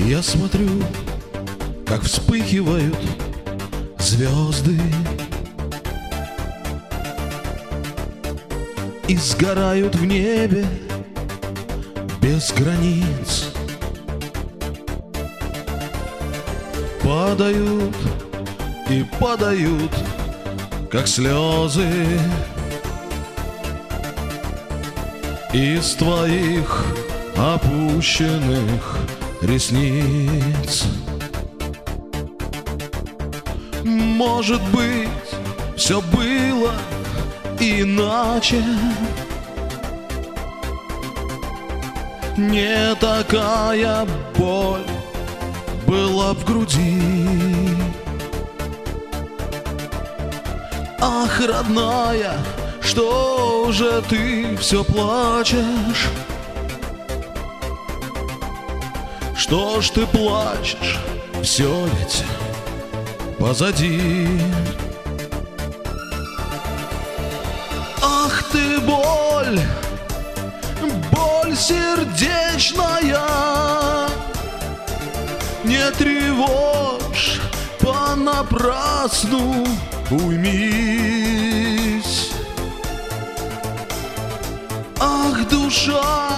Я смотрю, как вспыхивают звезды и сгорают в небе без границ. Падают и падают, как слезы из твоих опущенных ресниц. Может быть, все было иначе, не такая боль была в груди. Ах, родная, что же ты все плачешь? Что ж ты плачешь? Все ведь позади. Ах ты боль, боль сердечная, не тревожь понапрасну, уймись. Ах, душа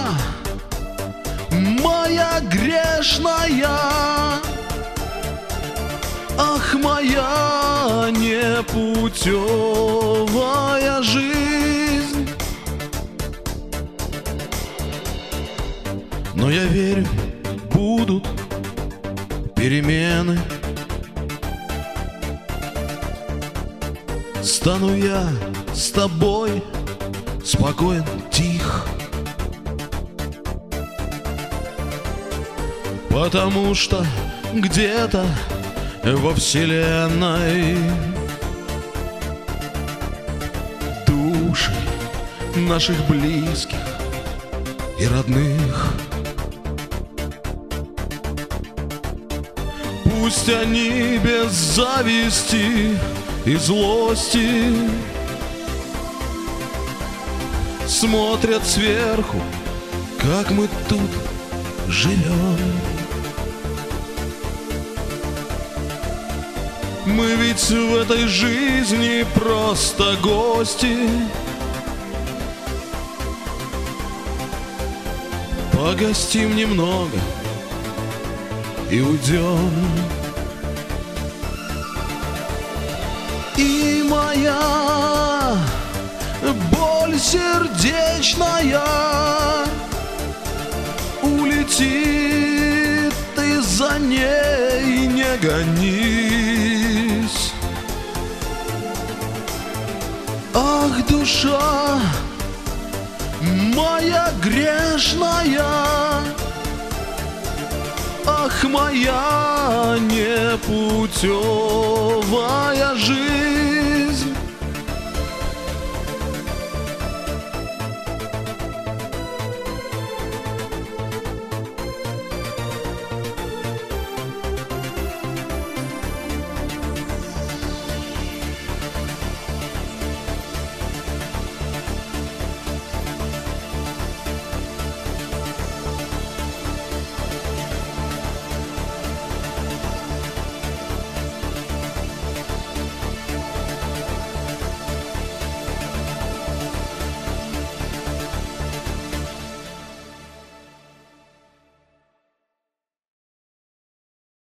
моя грешная, ах, моя непутевая жизнь. Но я верю, будут перемены. Стану я с тобой спокоен, тих, потому что где-то во вселенной души наших близких и родных, пусть они без зависти и злости смотрят сверху, как мы тут живем. Мы ведь в этой жизни просто гости. Погостим немного и уйдем. И моя боль сердечная улетит, ты за ней не гонись. Ах, душа моя грешная, ах, моя непутевая жизнь.